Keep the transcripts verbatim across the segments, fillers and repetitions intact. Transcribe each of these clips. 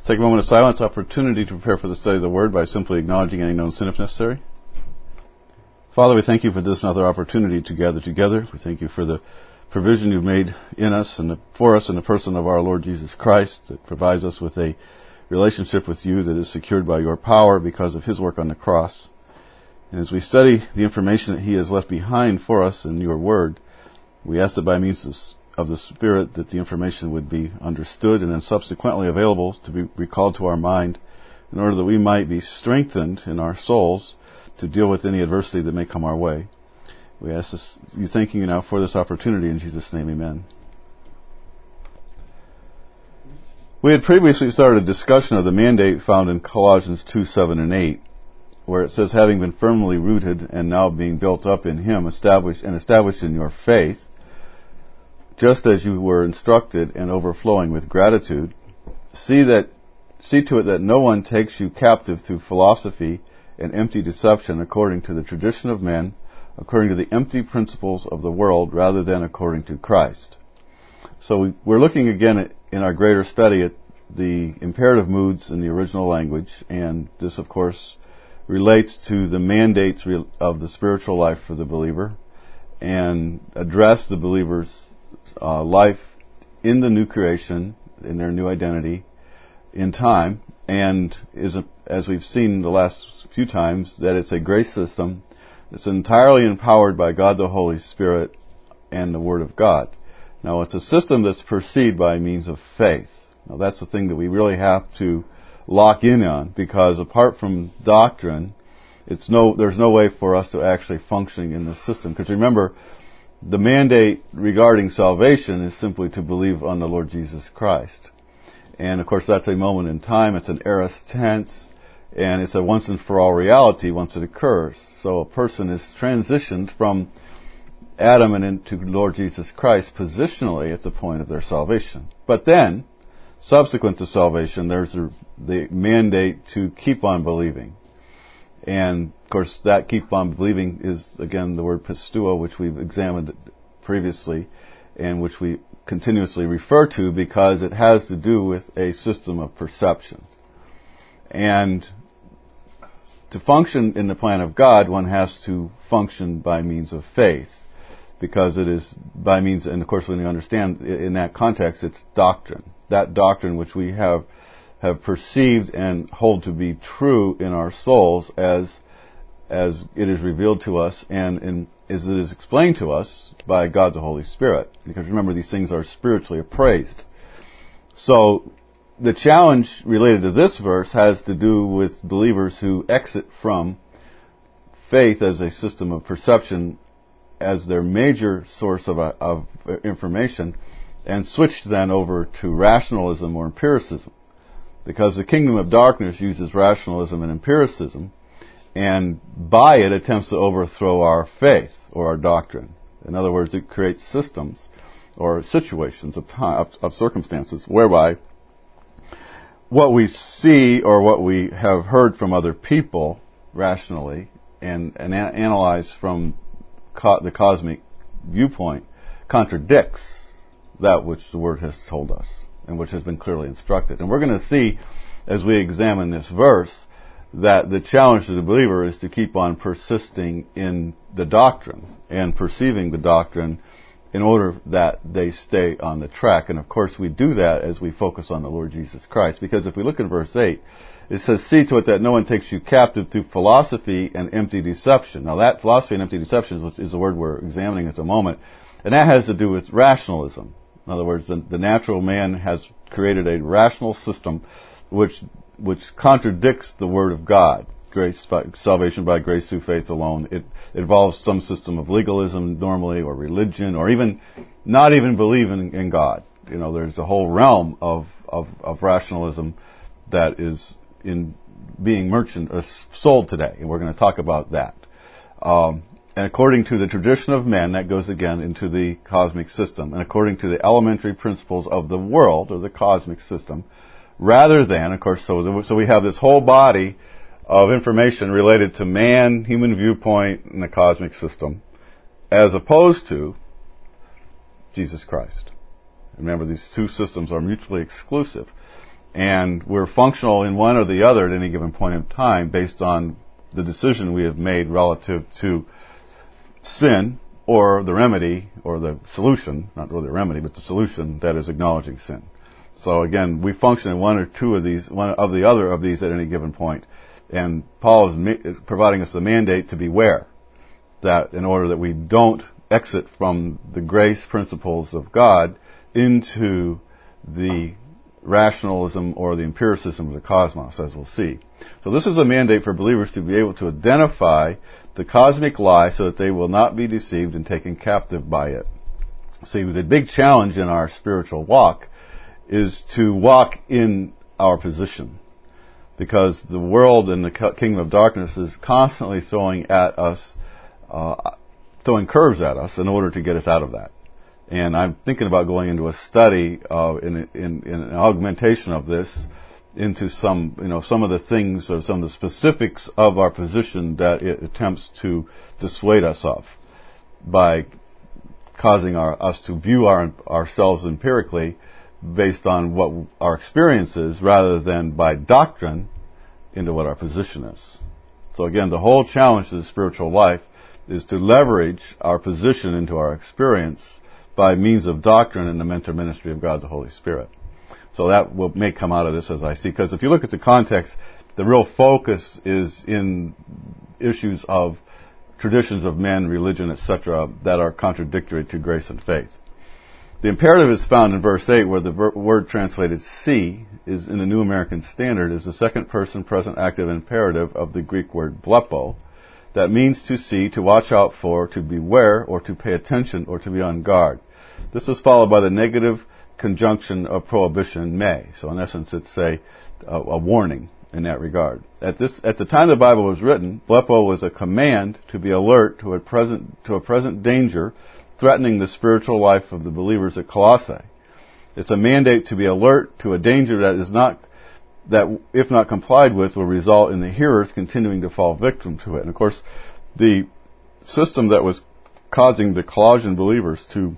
Take a moment of silence, opportunity to prepare for the study of the Word by simply acknowledging any known sin if necessary. Father, we thank you for this another opportunity to gather together. We thank you for the provision you've made in us and for us in the person of our Lord Jesus Christ that provides us with a relationship with you that is secured by your power because of his work on the cross. And as we study the information that he has left behind for us in your Word, we ask that by means of the Spirit that the information would be understood and then subsequently available to be recalled to our mind in order that we might be strengthened in our souls to deal with any adversity that may come our way. We ask this, you thanking you now for this opportunity. In Jesus' name, amen. We had previously started a discussion of the mandate found in Colossians two, seven, and eight, where it says, having been firmly rooted and now being built up in him, established and established in your faith, just as you were instructed and overflowing with gratitude, see that see to it that no one takes you captive through philosophy and empty deception according to the tradition of men, according to the empty principles of the world, rather than according to Christ. So we, we're looking again at, in our greater study at the imperative moods in the original language, and this, of course, relates to the mandates of the spiritual life for the believer, and address the believer's uh, life in the new creation, in their new identity, in time, and is a, as we've seen the last few times, that it's a grace system that's entirely empowered by God the Holy Spirit and the Word of God. Now, it's a system that's perceived by means of faith. Now, that's the thing that we really have to lock in on, because apart from doctrine, it's no there's no way for us to actually function in this system. Because remember, the mandate regarding salvation is simply to believe on the Lord Jesus Christ. And of course, that's a moment in time. It's an aorist tense, and it's a once and for all reality once it occurs. So a person is transitioned from Adam and into Lord Jesus Christ positionally at the point of their salvation. But then, subsequent to salvation, there's the, the mandate to keep on believing. And, of course, that keep on believing is, again, the word pisteuo, which we've examined previously, and which we continuously refer to because it has to do with a system of perception. And to function in the plan of God, one has to function by means of faith, because it is by means, and of course when you understand in that context, it's doctrine. That doctrine which we have have perceived and hold to be true in our souls as as it is revealed to us and in, as it is explained to us by God the Holy Spirit. Because remember, these things are spiritually appraised. So the challenge related to this verse has to do with believers who exit from faith as a system of perception as their major source of, of information, and switch then over to rationalism or empiricism. Because the kingdom of darkness uses rationalism and empiricism, and by it attempts to overthrow our faith or our doctrine. In other words, it creates systems or situations of time, of, of circumstances whereby what we see or what we have heard from other people rationally and, and a- analyze from co- the cosmic viewpoint contradicts that which the Word has told us and which has been clearly instructed. And we're going to see, as we examine this verse, that the challenge to the believer is to keep on persisting in the doctrine and perceiving the doctrine in order that they stay on the track. And of course we do that as we focus on the Lord Jesus Christ. Because if we look in verse eight, it says, see to it that no one takes you captive through philosophy and empty deception. Now that philosophy and empty deception is, is the word we're examining at the moment. And that has to do with rationalism. In other words, the, the natural man has created a rational system which which contradicts the Word of God. Grace, by, salvation by grace through faith alone. It, it involves some system of legalism normally, or religion, or even not even believing in God. You know, there's a whole realm of of, of rationalism that is in being merchant uh, sold today, and we're going to talk about that. Um, And according to the tradition of men, that goes again into the cosmic system, and according to the elementary principles of the world, or the cosmic system, rather than, of course, so, the, so we have this whole body of information related to man, human viewpoint, and the cosmic system, as opposed to Jesus Christ. Remember, these two systems are mutually exclusive. And we're functional in one or the other at any given point in time based on the decision we have made relative to sin, or the remedy, or the solution, not really the remedy, but the solution, that is acknowledging sin. So again, we function in one or two of these, one of the other of these at any given point. And Paul is ma- providing us a mandate to beware that in order that we don't exit from the grace principles of God into the rationalism or the empiricism of the cosmos, as we'll see. So this is a mandate for believers to be able to identify the cosmic lie so that they will not be deceived and taken captive by it. See, the big challenge in our spiritual walk is to walk in our position, because the world and the kingdom of darkness is constantly throwing at us, uh, throwing curves at us in order to get us out of that. And I'm thinking about going into a study uh, in, in, in an augmentation of this into some, you know, some of the things or some of the specifics of our position that it attempts to dissuade us of by causing our, us to view our, ourselves empirically based on what our experience is rather than by doctrine into what our position is. So again, the whole challenge to the spiritual life is to leverage our position into our experience by means of doctrine and the mentor ministry of God the Holy Spirit. So that will, may come out of this as I see. Because if you look at the context, the real focus is in issues of traditions of men, religion, et cetera, that are contradictory to grace and faith. The imperative is found in verse eight, where the ver- word translated see is in the New American Standard is the second person present active imperative of the Greek word blepo. That means to see, to watch out for, to beware, or to pay attention, or to be on guard. This is followed by the negative conjunction of prohibition, may. So in essence, it's a, a, a warning in that regard. At this, at the time the Bible was written, blepo was a command to be alert to a present, to a present danger threatening the spiritual life of the believers at Colossae. It's a mandate to be alert to a danger that is not, that if not complied with, will result in the hearers continuing to fall victim to it. And of course, the system that was causing the Colossian believers to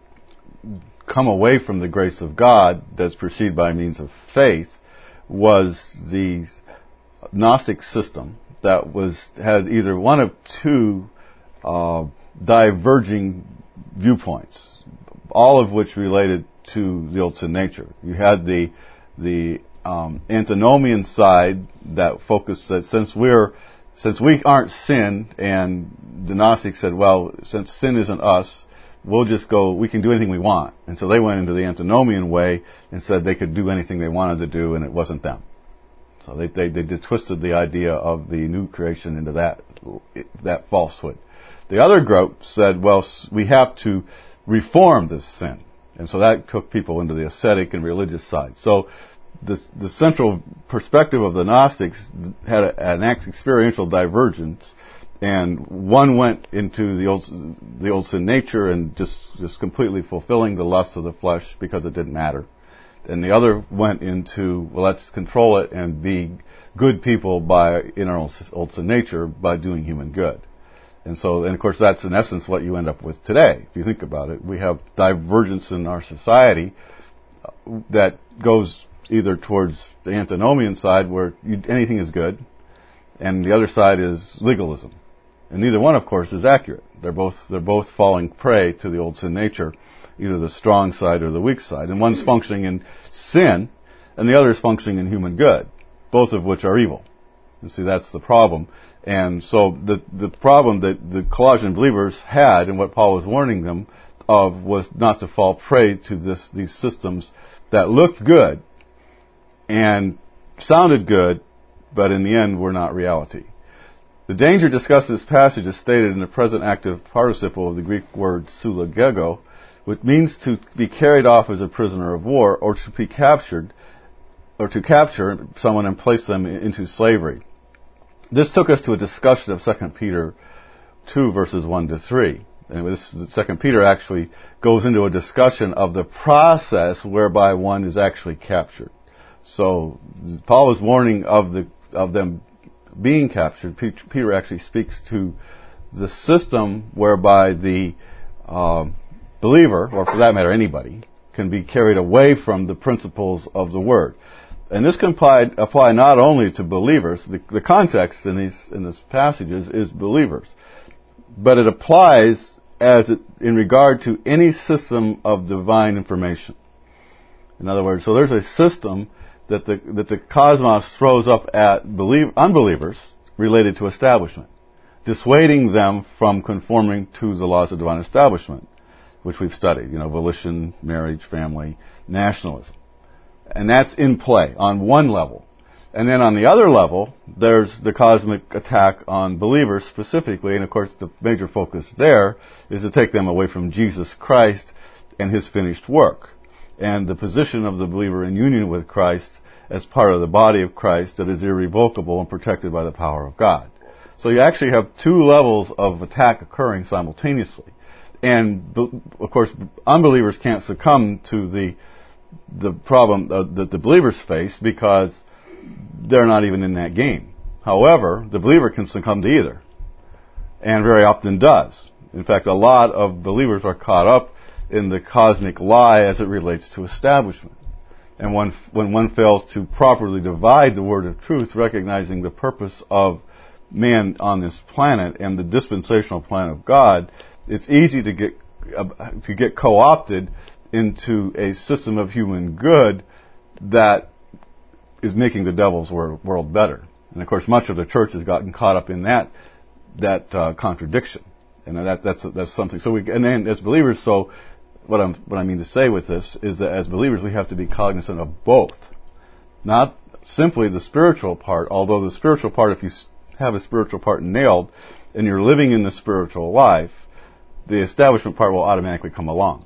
come away from the grace of God that's perceived by means of faith was the Gnostic system that was had either one of two uh, diverging viewpoints, all of which related to the old sin nature. You had the the um, antinomian side that focused that since we're since we aren't sin, and the Gnostics said, well, since sin isn't us, we'll just go, we can do anything we want. And so they went into the antinomian way and said they could do anything they wanted to do, and it wasn't them. So they they, they twisted the idea of the new creation into that that falsehood. The other group said, well, we have to reform this sin. And so that took people into the ascetic and religious side. So the, the central perspective of the Gnostics had a, an experiential divergence, and one went into the old the old sin nature and just, just completely fulfilling the lusts of the flesh because it didn't matter. And the other went into, well, let's control it and be good people by in our old, old sin nature by doing human good. And so, and of course, that's in essence what you end up with today. If you think about it, we have divergence in our society that goes either towards the antinomian side, where you, anything is good, and the other side is legalism. And neither one, of course, is accurate. They're both they're both falling prey to the old sin nature, either the strong side or the weak side. And one's functioning in sin, and the other is functioning in human good, both of which are evil. You see, that's the problem. And so the the problem that the Colossian believers had, and what Paul was warning them of, was not to fall prey to this these systems that looked good and sounded good, but in the end were not reality. The danger discussed in this passage is stated in the present active participle of the Greek word sulagego, which means to be carried off as a prisoner of war, or to be captured, or to capture someone and place them into slavery. This took us to a discussion of Second Peter two, verses one to three. And this, Second Peter actually goes into a discussion of the process whereby one is actually captured. So Paul is warning of the of them being captured. Peter actually speaks to the system whereby the uh, believer, or for that matter anybody, can be carried away from the principles of the Word. And this can apply, apply not only to believers, the, the context in these in this passages is believers, but it applies as it, in regard to any system of divine information. In other words, so there's a system that the that the cosmos throws up at believe, unbelievers related to establishment, dissuading them from conforming to the laws of divine establishment, which we've studied, you know, volition, marriage, family, nationalism. And that's in play on one level. And then on the other level, there's the cosmic attack on believers specifically, and of course the major focus there is to take them away from Jesus Christ and His finished work, and the position of the believer in union with Christ as part of the body of Christ that is irrevocable and protected by the power of God. So you actually have two levels of attack occurring simultaneously. And, of course, unbelievers can't succumb to the the problem uh, that the believers face because they're not even in that game. However, the believer can succumb to either, and very often does. In fact, a lot of believers are caught up in the cosmic lie as it relates to establishment. And when, when one fails to properly divide the word of truth, recognizing the purpose of man on this planet and the dispensational plan of God, it's easy to get uh, to get co-opted into a system of human good that is making the devil's world better. And of course, much of the church has gotten caught up in that that uh, contradiction, and that that's that's something. So we, and then as believers, so what I'm what I mean to say with this is that as believers, we have to be cognizant of both, not simply the spiritual part. Although the spiritual part, if you have a spiritual part nailed, and you're living in the spiritual life, the establishment part will automatically come along.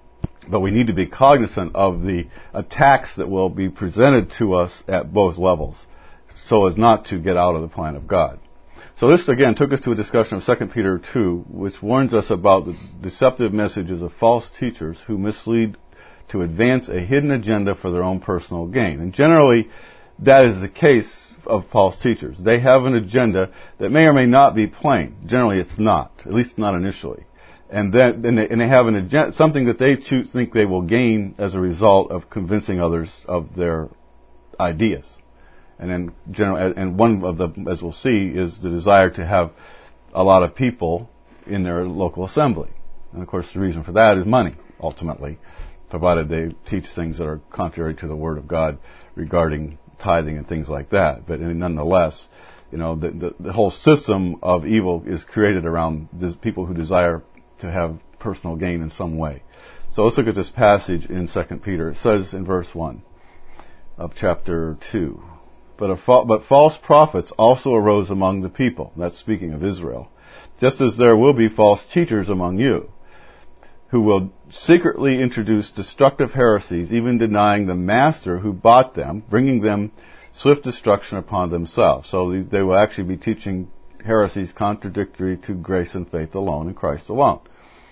But we need to be cognizant of the attacks that will be presented to us at both levels, so as not to get out of the plan of God. So this, again, took us to a discussion of Second Peter two, which warns us about the deceptive messages of false teachers who mislead to advance a hidden agenda for their own personal gain. And generally, that is the case of false teachers. They have an agenda that may or may not be plain. Generally, it's not, at least not initially. And then, and they, and they have an agenda, something that they choose, think they will gain as a result of convincing others of their ideas. And then, general, and one of the, as we'll see, is the desire to have a lot of people in their local assembly. And of course, the reason for that is money, ultimately, provided they teach things that are contrary to the Word of God regarding tithing and things like that. But nonetheless, you know, the, the, the whole system of evil is created around the people who desire to have personal gain in some way. So let's look at this passage in Second Peter. It says in verse one of chapter two, but, a fa- but false prophets also arose among the people. That's speaking of Israel. Just as there will be false teachers among you, who will secretly introduce destructive heresies, even denying the master who bought them, bringing them swift destruction upon themselves. So they will actually be teaching heresies contradictory to grace and faith alone in Christ alone.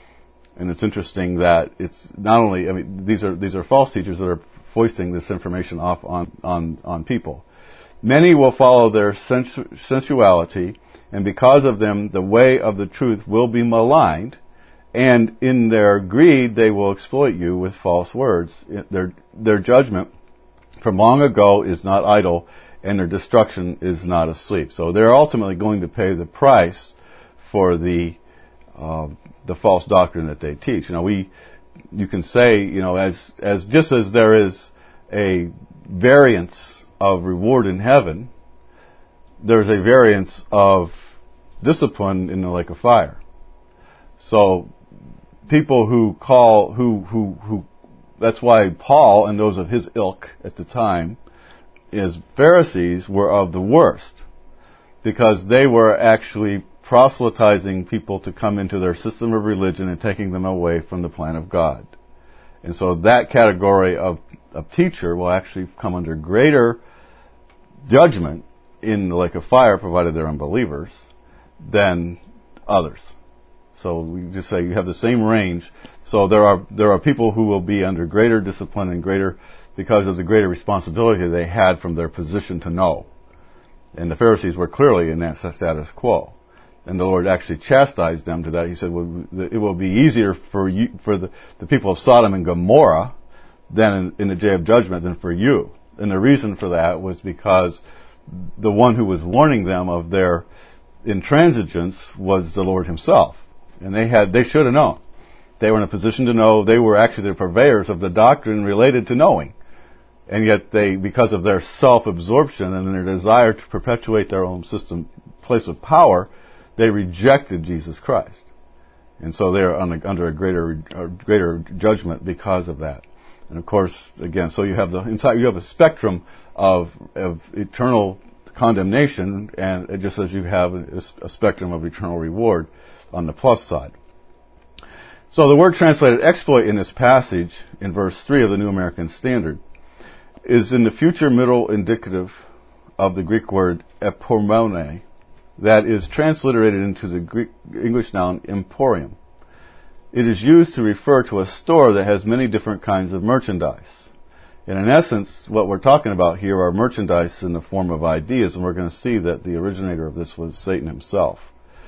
And it's interesting that it's not only, I mean, these are these are false teachers that are foisting this information off on, on, on people. Many will follow their sensu- sensuality, and because of them, the way of the truth will be maligned, and in their greed, they will exploit you with false words. Their, their judgment from long ago is not idle, and their destruction is not asleep. So they're ultimately going to pay the price for the uh, the false doctrine that they teach. You know, we you can say, you know, as as just as there is a variance of reward in heaven, there's a variance of discipline in the lake of fire. So people who call who who who that's why Paul and those of his ilk at the time is Pharisees were of the worst, because they were actually proselytizing people to come into their system of religion and taking them away from the plan of God. And so that category of, of teacher will actually come under greater judgment in the lake of fire, provided they're unbelievers, than others. So we just say you have the same range. So there are there are people who will be under greater discipline and greater, because of the greater responsibility they had from their position to know. And the Pharisees were clearly in that status quo. And the Lord actually chastised them to that. He said, well, it will be easier for you, for the, the people of Sodom and Gomorrah than in, in the day of judgment than for you. And the reason for that was because the one who was warning them of their intransigence was the Lord himself. And they had, they should have known. They were in a position to know. They were actually the purveyors of the doctrine related to knowing. And yet they, because of their self-absorption and their desire to perpetuate their own system, place of power, they rejected Jesus Christ. And so they are under a greater, a greater judgment because of that. And of course, again, so you have the inside, you have a spectrum of, of eternal condemnation, and it just as you have a, a spectrum of eternal reward on the plus side. So the word translated exploit in this passage, in verse three of the New American Standard, is in the future middle indicative of the Greek word epomone, that is transliterated into the Greek English noun emporium. It is used to refer to a store that has many different kinds of merchandise. And in essence, what we're talking about here are merchandise in the form of ideas, and we're going to see that the originator of this was Satan himself.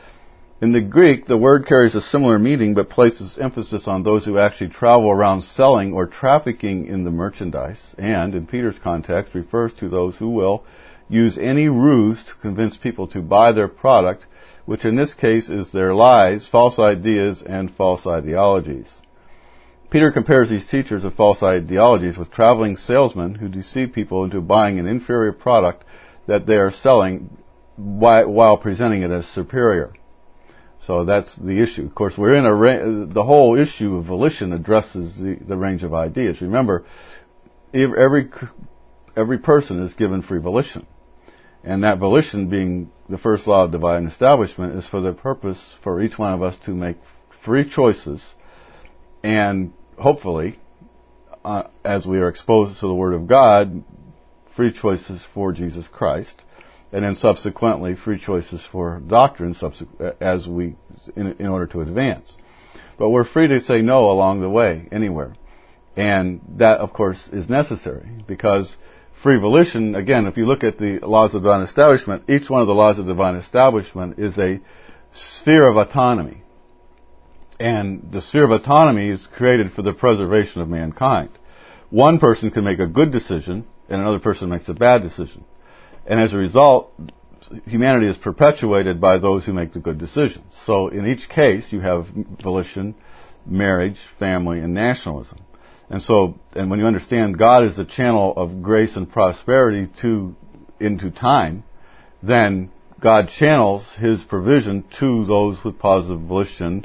In the Greek, the word carries a similar meaning, but places emphasis on those who actually travel around selling or trafficking in the merchandise, and, in Peter's context, refers to those who will use any ruse to convince people to buy their product, which in this case is their lies, false ideas, and false ideologies. Peter compares these teachers of false ideologies with traveling salesmen who deceive people into buying an inferior product that they are selling while presenting it as superior. So that's the issue. Of course, we're in a ra- the whole issue of volition addresses the, the range of ideas. Remember, every every person is given free volition. And that volition, being the first law of divine establishment, is for the purpose for each one of us to make free choices, and hopefully, uh, as we are exposed to the Word of God, free choices for Jesus Christ, and then subsequently free choices for doctrine subsequ- as we, in, in order to advance. But we're free to say no along the way, anywhere. And that, of course, is necessary, because free volition, again, if you look at the laws of divine establishment, each one of the laws of divine establishment is a sphere of autonomy. And the sphere of autonomy is created for the preservation of mankind. One person can make a good decision, and another person makes a bad decision. And as a result, humanity is perpetuated by those who make the good decisions. So in each case, you have volition, marriage, family, and nationalism. And so, and when you understand God is a channel of grace and prosperity to into time, then God channels His provision to those with positive volition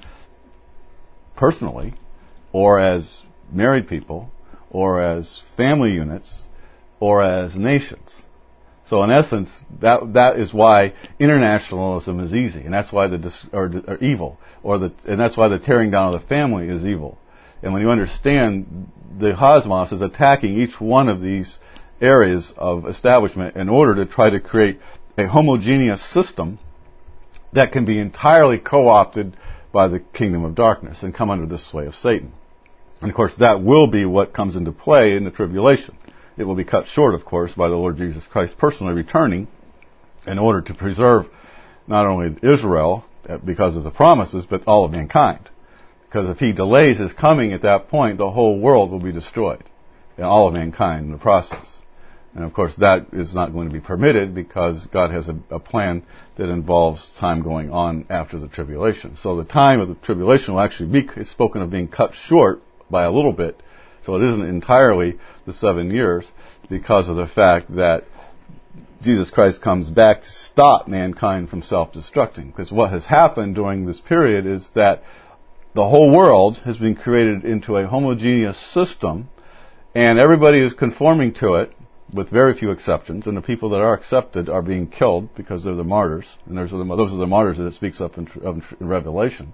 personally, or as married people, or as family units, or as nations. So in essence, that that is why internationalism is easy, and that's why the dis, or, or evil, or the and that's why the tearing down of the family is evil. And when you understand the cosmos is attacking each one of these areas of establishment in order to try to create a homogeneous system that can be entirely co-opted by the kingdom of darkness and come under the sway of Satan. And of course, that will be what comes into play in the tribulation. It will be cut short, of course, by the Lord Jesus Christ personally returning in order to preserve not only Israel because of the promises, but all of mankind. Because if He delays His coming at that point, the whole world will be destroyed, and all of mankind in the process. And of course, that is not going to be permitted because God has a, a plan that involves time going on after the tribulation. So the time of the tribulation will actually be spoken of being cut short by a little bit. So it isn't entirely the seven years because of the fact that Jesus Christ comes back to stop mankind from self-destructing. Because what has happened during this period is that the whole world has been created into a homogeneous system, and everybody is conforming to it, with very few exceptions, and the people that are accepted are being killed because they're the martyrs, and those are the, those are the martyrs that it speaks of in, of in Revelation.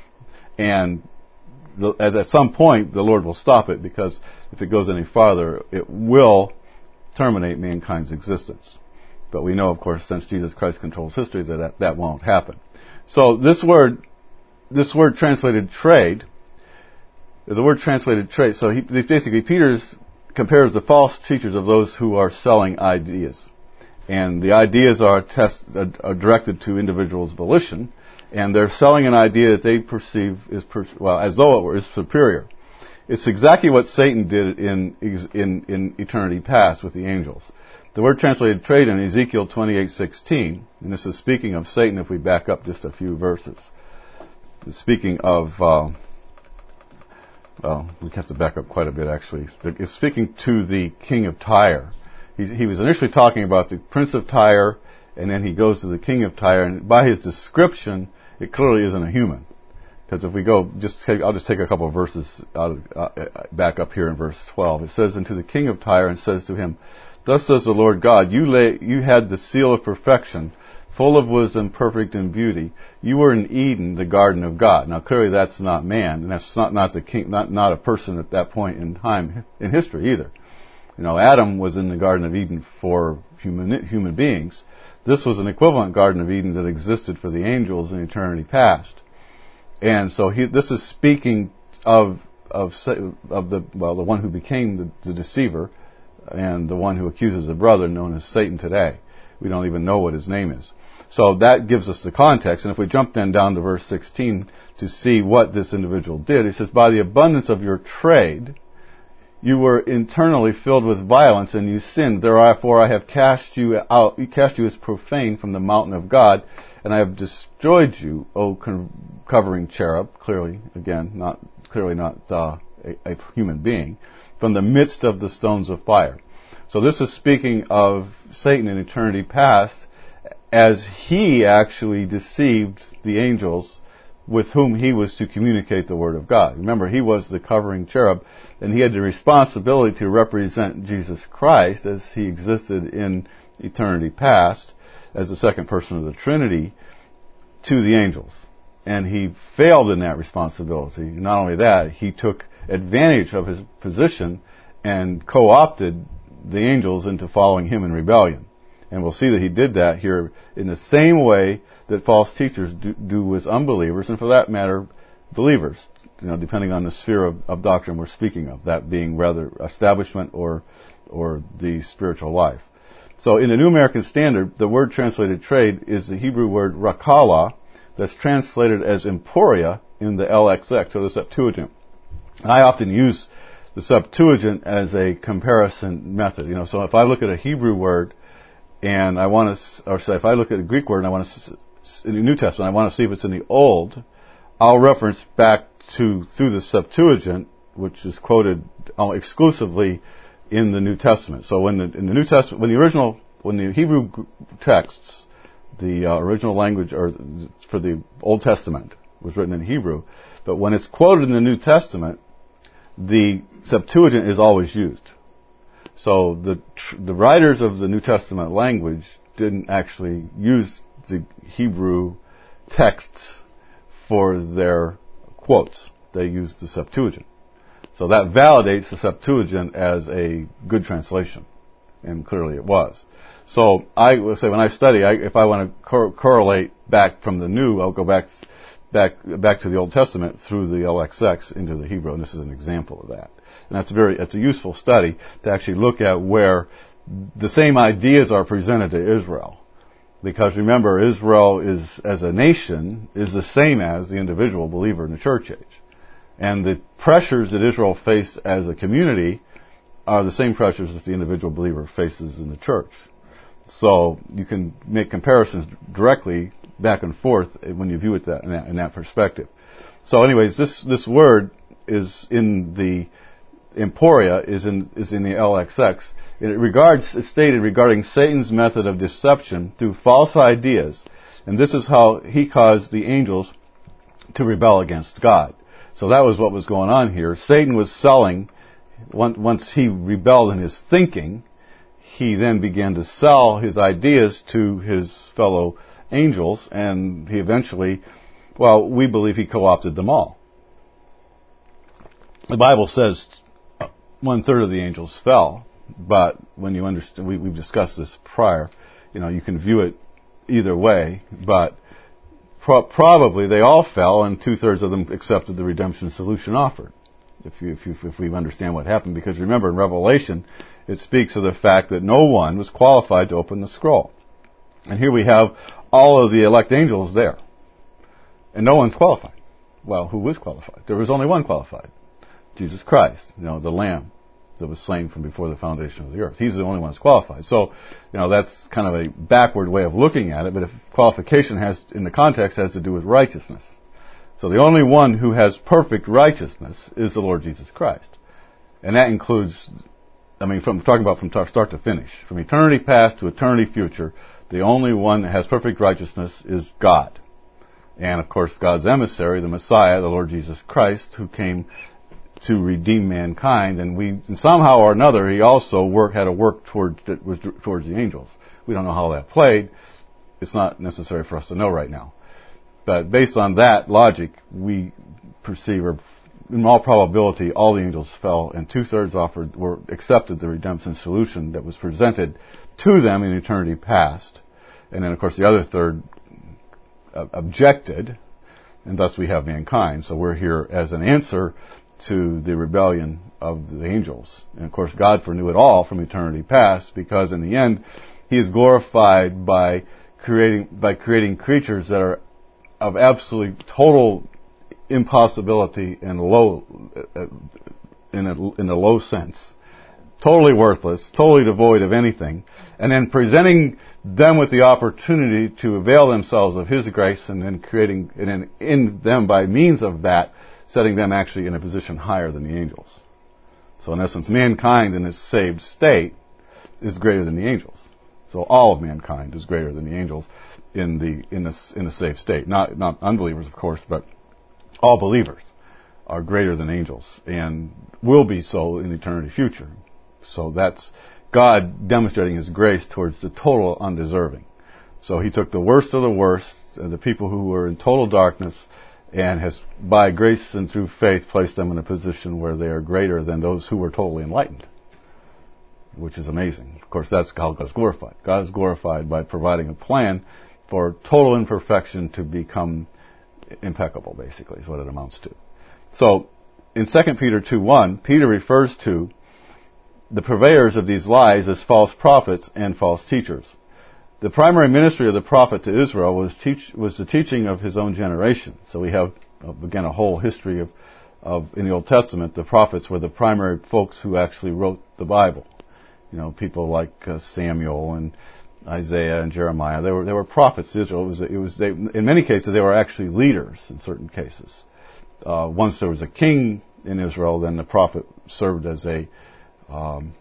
And the, at some point, the Lord will stop it, because if it goes any farther, it will terminate mankind's existence. But we know, of course, since Jesus Christ controls history, that that, that won't happen. So this word, this word translated trade, the word translated trade, so he, basically Peter's compares the false teachers of those who are selling ideas. And the ideas are, test, are directed to individuals' volition, and they're selling an idea that they perceive is, per, well, as though it were is superior. It's exactly what Satan did in, in, in eternity past with the angels. The word translated trade in Ezekiel twenty-eight sixteen, and this is speaking of Satan if we back up just a few verses. It's speaking of, uh, well, we have to back up quite a bit actually. It's speaking to the king of Tyre. He, he was initially talking about the prince of Tyre, and then he goes to the king of Tyre, and by his description, it clearly isn't a human. Because if we go, just take, I'll just take a couple of verses out of, uh, back up here in verse twelve. It says, "And to the king of Tyre, and says to him, Thus says the Lord God, you lay, you had the seal of perfection, full of wisdom, perfect in beauty. You were in Eden, the garden of God." Now clearly that's not man, and that's not, not the king, not, not a person at that point in time, in history either. You know, Adam was in the Garden of Eden for human, human beings. This was an equivalent Garden of Eden that existed for the angels in eternity past. And so he, this is speaking of, of, of the, well, the one who became the, the deceiver, and the one who accuses a brother, known as Satan today. We don't even know what his name is. So that gives us the context. And if we jump then down to verse sixteen to see what this individual did, he says, "By the abundance of your trade, you were internally filled with violence, and you sinned. Therefore I have cast you out, cast you as profane from the mountain of God, and I have destroyed you, O covering cherub." Clearly, again, not clearly not uh, a, a human being. "From the midst of the stones of fire." So this is speaking of Satan in eternity past, as he actually deceived the angels with whom he was to communicate the Word of God. Remember, he was the covering cherub, and he had the responsibility to represent Jesus Christ as he existed in eternity past, as the second person of the Trinity, to the angels. And he failed in that responsibility. Not only that, he took advantage of his position and co-opted the angels into following him in rebellion. And we'll see that he did that here in the same way that false teachers do, do with unbelievers, and for that matter, believers, you know, depending on the sphere of, of doctrine we're speaking of, that being rather establishment or or the spiritual life. So in the New American Standard, the word translated trade is the Hebrew word rakala, that's translated as emporia in the L X X, or the Septuagint. And I often use the Septuagint as a comparison method. You know, so if I look at a Hebrew word and I want to, or say if I look at a Greek word and I want to, in the New Testament, I want to see if it's in the Old, I'll reference back to through the Septuagint, which is quoted exclusively in the New Testament. So when the, in the New Testament, when the original, when the Hebrew texts, the uh, original language, or for the Old Testament, was written in Hebrew, but when it's quoted in the New Testament, the Septuagint is always used. So the the writers of the New Testament language didn't actually use the Hebrew texts for their quotes. They used the Septuagint. So that validates the Septuagint as a good translation, and clearly it was. So I will say when I study, I, if I want to cor- correlate back from the New, I'll go back back back to the Old Testament through the L X X into the Hebrew, and this is an example of that. And that's very it's a useful study to actually look at where the same ideas are presented to Israel. Because remember, Israel is, as a nation, is the same as the individual believer in the church age. And the pressures that Israel faced as a community are the same pressures that the individual believer faces in the church. So you can make comparisons directly back and forth when you view it that, in, that, in that perspective. So anyways, this, this word is in the Emporia, is in, is in the L X X. It regards, it's stated regarding Satan's method of deception through false ideas. And this is how he caused the angels to rebel against God. So that was what was going on here. Satan was selling, once he rebelled in his thinking, he then began to sell his ideas to his fellow angels, and he eventually, well, we believe he co-opted them all. The Bible says one third of the angels fell, but when you understand, we, we've discussed this prior, you know, you can view it either way, but pro- probably they all fell, and two thirds of them accepted the redemption solution offered. If you, if you, if we understand what happened, because remember in Revelation, it speaks of the fact that no one was qualified to open the scroll. And here we have all of the elect angels there. And no one's qualified. Well, who was qualified? There was only one qualified. Jesus Christ, you know, the Lamb that was slain from before the foundation of the earth. He's the only one that's qualified. So, you know, that's kind of a backward way of looking at it, but if qualification has, in the context, has to do with righteousness. So the only one who has perfect righteousness is the Lord Jesus Christ. And that includes, I mean, from talking about from start to finish, from eternity past to eternity future, the only one that has perfect righteousness is God. And, of course, God's emissary, the Messiah, the Lord Jesus Christ, who came to redeem mankind, and we, and somehow or another, he also work, had a work towards, was towards the angels. We don't know how that played. It's not necessary for us to know right now. But based on that logic, we perceive, or in all probability, all the angels fell, and two-thirds offered, were accepted the redemption solution that was presented to them in eternity past. And then, of course, the other third uh, objected, and thus we have mankind. So we're here as an answer to the rebellion of the angels. And of course, God foreknew it all from eternity past, because in the end, He is glorified by creating by creating creatures that are of absolutely total impossibility and low, uh, in a in a low sense, totally worthless, totally devoid of anything, and then presenting them with the opportunity to avail themselves of His grace, and then creating, and then in them by means of that, setting them actually in a position higher than the angels. So in essence, mankind in its saved state is greater than the angels. So all of mankind is greater than the angels in the in the in the saved state. Not not unbelievers, of course, but all believers are greater than angels and will be so in eternity future. So that's God demonstrating His grace towards the total undeserving. So He took the worst of the worst, uh, the people who were in total darkness, and has, by grace and through faith, placed them in a position where they are greater than those who were totally enlightened, which is amazing. Of course, that's how God is glorified. God is glorified by providing a plan for total imperfection to become impeccable, basically, is what it amounts to. So, in Second Peter two one, Peter refers to the purveyors of these lies as false prophets and false teachers. The primary ministry of the prophet to Israel was teach, was the teaching of his own generation. So we have, again, a whole history of, of, in the Old Testament, the prophets were the primary folks who actually wrote the Bible. You know, people like uh, Samuel and Isaiah and Jeremiah. They were they were prophets to Israel. It was it was they, in many cases they were actually leaders in certain cases. Uh, once there was a king in Israel, then the prophet served as a um,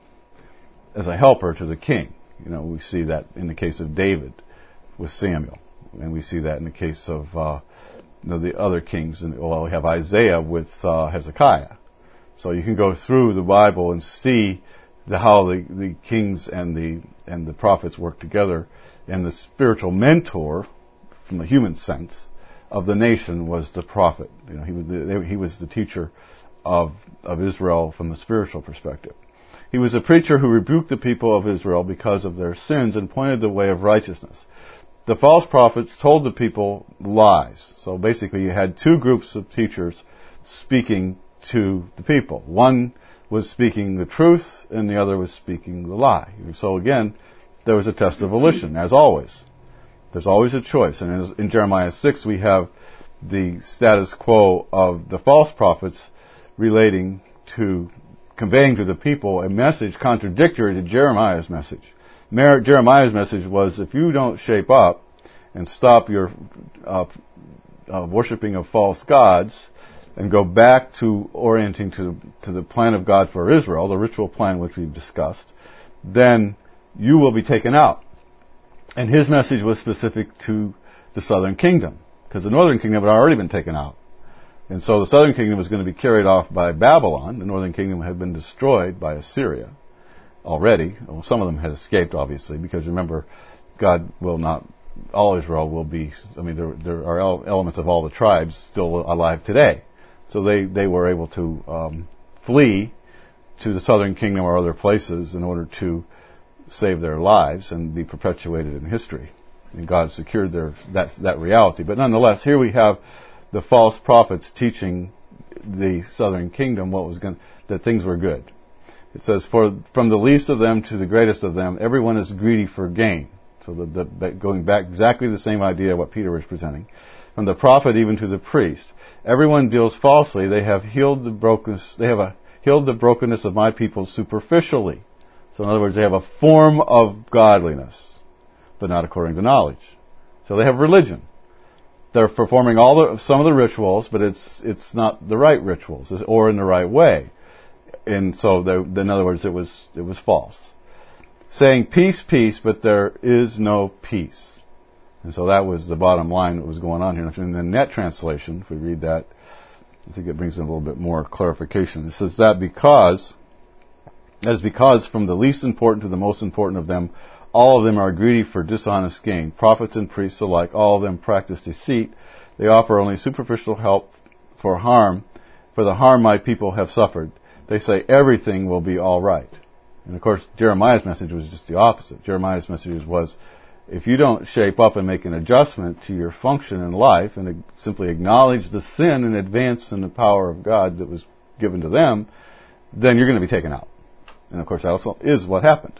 as a helper to the king. You know, we see that in the case of David with Samuel, and we see that in the case of uh, you know, the other kings. And, well, we have Isaiah with uh, Hezekiah. So you can go through the Bible and see the, how the, the kings and the and the prophets work together. And the spiritual mentor, from a human sense, of the nation was the prophet. You know, he was the, he was the teacher of of Israel from the spiritual perspective. He was a preacher who rebuked the people of Israel because of their sins and pointed the way of righteousness. The false prophets told the people lies. So basically you had two groups of teachers speaking to the people. One was speaking the truth and the other was speaking the lie. So again, there was a test of volition, as always. There's always a choice. And in Jeremiah six we have the status quo of the false prophets relating to conveying to the people a message contradictory to Jeremiah's message. Mer- Jeremiah's message was, if you don't shape up and stop your uh, uh, worshiping of false gods and go back to orienting to, to the plan of God for Israel, the ritual plan which we've discussed, then you will be taken out. And his message was specific to the southern kingdom, because the northern kingdom had already been taken out. And so the southern kingdom was going to be carried off by Babylon. The northern kingdom had been destroyed by Assyria already. Well, some of them had escaped, obviously, because remember, God will not, all Israel will be, I mean, there, there are elements of all the tribes still alive today. So they, they were able to um, flee to the southern kingdom or other places in order to save their lives and be perpetuated in history. And God secured their that, that reality. But nonetheless, here we have the false prophets teaching the southern kingdom what was going that things were good. It says, "For from the least of them to the greatest of them, everyone is greedy for gain." So the, the, going back exactly the same idea of what Peter was presenting. from the prophet even to the priest. Everyone deals falsely. They have healed the brokenness. They have a, healed the brokenness of my people superficially. So in other words, they have a form of godliness, but not according to knowledge. So they have religion. They're performing all the, some of the rituals, but it's it's not the right rituals or in the right way. And so, in other words, it was it was false. Saying peace, peace, but there is no peace. And so that was the bottom line that was going on here. In the Net translation, if we read that, I think it brings in a little bit more clarification. It says that because, that is because from the least important to the most important of them, all of them are greedy for dishonest gain. Prophets and priests alike, all of them practice deceit. They offer only superficial help for harm, for the harm my people have suffered. They say everything will be all right. And of course, Jeremiah's message was just the opposite. Jeremiah's message was, if you don't shape up and make an adjustment to your function in life and simply acknowledge the sin and advance in the power of God that was given to them, then you're going to be taken out. And of course, that also is what happened.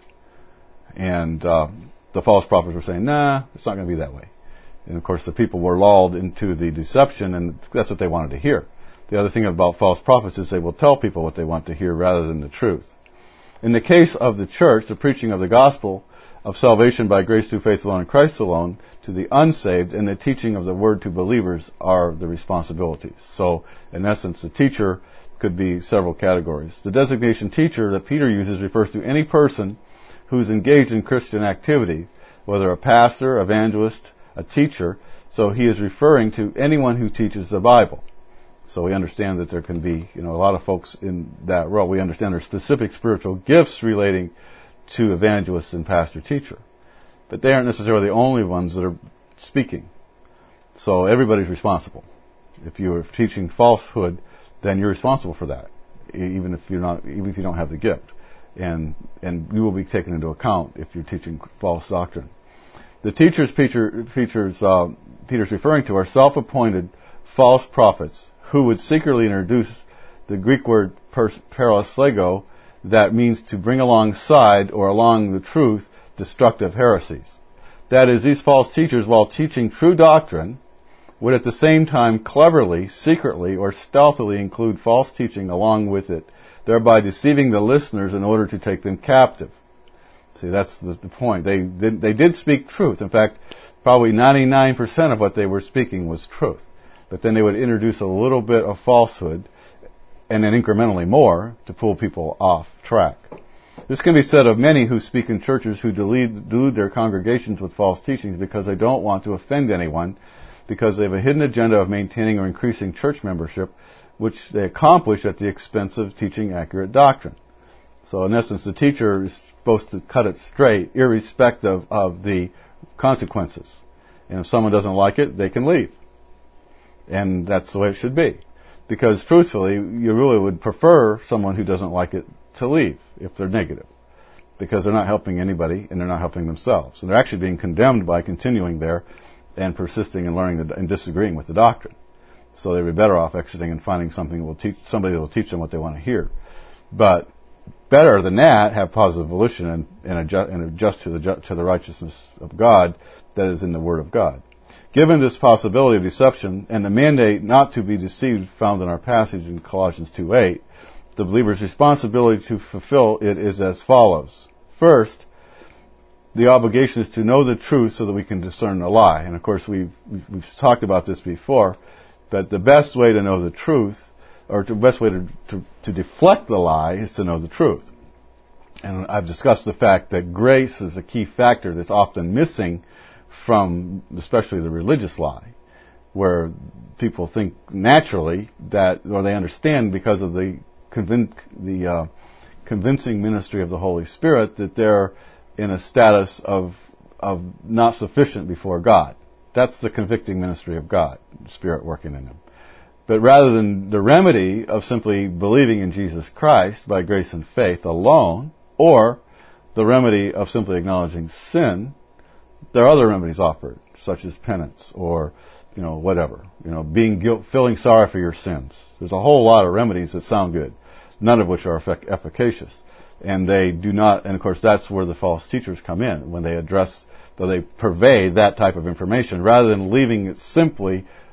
And uh, the false prophets were saying, nah, it's not going to be that way. And of course, the people were lulled into the deception, and that's what they wanted to hear. The other thing about false prophets is they will tell people what they want to hear rather than the truth. In the case of the church, the preaching of the gospel of salvation by grace through faith alone in Christ alone to the unsaved and the teaching of the word to believers are the responsibilities. So, in essence, the teacher could be several categories. The designation teacher that Peter uses refers to any person who is engaged in Christian activity, whether a pastor, evangelist, a teacher. So he is referring to anyone who teaches the Bible. So we understand that there can be, you know, a lot of folks in that role. We understand there are specific spiritual gifts relating to evangelist and pastor teacher. But they aren't necessarily the only ones that are speaking. So everybody's responsible. If you're teaching falsehood, then you're responsible for that, even if you're not, even if you don't have the gift. And and you will be taken into account if you're teaching false doctrine. The teachers Peter, Peter's, uh, Peter's referring to are self-appointed false prophets who would secretly introduce the Greek word paraslego, that means to bring alongside or along the truth destructive heresies. That is, these false teachers, while teaching true doctrine, would at the same time cleverly, secretly, or stealthily include false teaching along with it, thereby deceiving the listeners in order to take them captive. See, that's the, the point. They did, they did speak truth. In fact, probably ninety-nine percent of what they were speaking was truth. But then they would introduce a little bit of falsehood, and then incrementally more, to pull people off track. This can be said of many who speak in churches who delude, delude their congregations with false teachings because they don't want to offend anyone, because they have a hidden agenda of maintaining or increasing church membership, which they accomplish at the expense of teaching accurate doctrine. So in essence, the teacher is supposed to cut it straight, irrespective of the consequences. And if someone doesn't like it, they can leave. And that's the way it should be. Because truthfully, you really would prefer someone who doesn't like it to leave if they're negative. Because they're not helping anybody and they're not helping themselves. And they're actually being condemned by continuing there and persisting and learning the, and disagreeing with the doctrine. So they'd be better off exiting and finding something that will teach, somebody that will teach them what they want to hear. But better than that, have positive volition and, and, adjust, and adjust to the to the righteousness of God that is in the Word of God. Given this possibility of deception and the mandate not to be deceived found in our passage in Colossians two eight, the believer's responsibility to fulfill it is as follows. First, the obligation is to know the truth so that we can discern the lie. And of course, we've, we've, we've talked about this before, but the best way to know the truth, or the best way to, to, to deflect the lie, is to know the truth. And I've discussed the fact that grace is a key factor that's often missing from especially the religious lie, where people think naturally that, or they understand because of the convin- the uh, convincing ministry of the Holy Spirit, that they're in a status of of not sufficient before God. That's the convicting ministry of God, Spirit working in them. But rather than the remedy of simply believing in Jesus Christ by grace and faith alone, or the remedy of simply acknowledging sin, there are other remedies offered, such as penance or, you know, whatever. You know, being guilt, feeling sorry for your sins. There's a whole lot of remedies that sound good, none of which are effic- efficacious. And they do not, and of course that's where the false teachers come in, when they address, though they pervade that type of information, rather than leaving it simply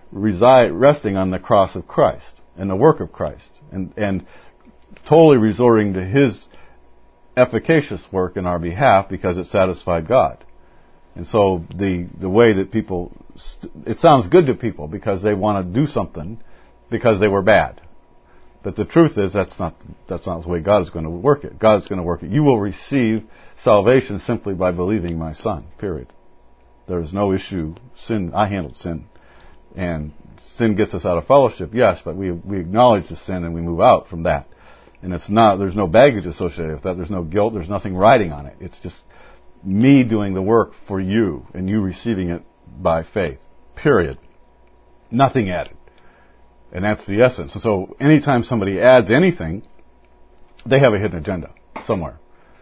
reside, resting on the cross of Christ and the work of Christ, and, and totally resorting to His efficacious work in our behalf because it satisfied God. And so the the way that people, st- it sounds good to people because they want to do something because they were bad. But the truth is that's not that's not the way God is going to work it. God is going to work it. You will receive salvation simply by believing my Son, period. There is no issue. Sin, I handled sin. And sin gets us out of fellowship, yes, but we we acknowledge the sin and we move out from that. And it's not, there's no baggage associated with that. There's no guilt. There's nothing riding on it. It's just me doing the work for you and you receiving it by faith. Period. Nothing added. And that's the essence. And so anytime somebody adds anything, they have a hidden agenda somewhere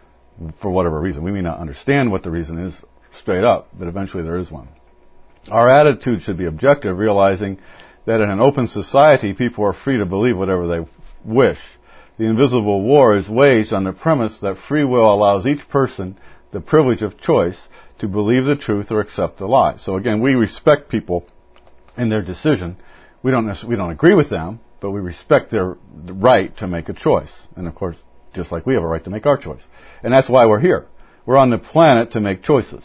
for whatever reason. We may not understand what the reason is straight up, but eventually there is one. Our attitude should be objective, realizing that in an open society, people are free to believe whatever they wish. The invisible war is waged on the premise that free will allows each person the privilege of choice to believe the truth or accept a lie. So again, we respect people in their decision. We don't necessarily, we don't agree with them, but we respect their right to make a choice. And of course, just like we have a right to make our choice. And that's why we're here. We're on the planet to make choices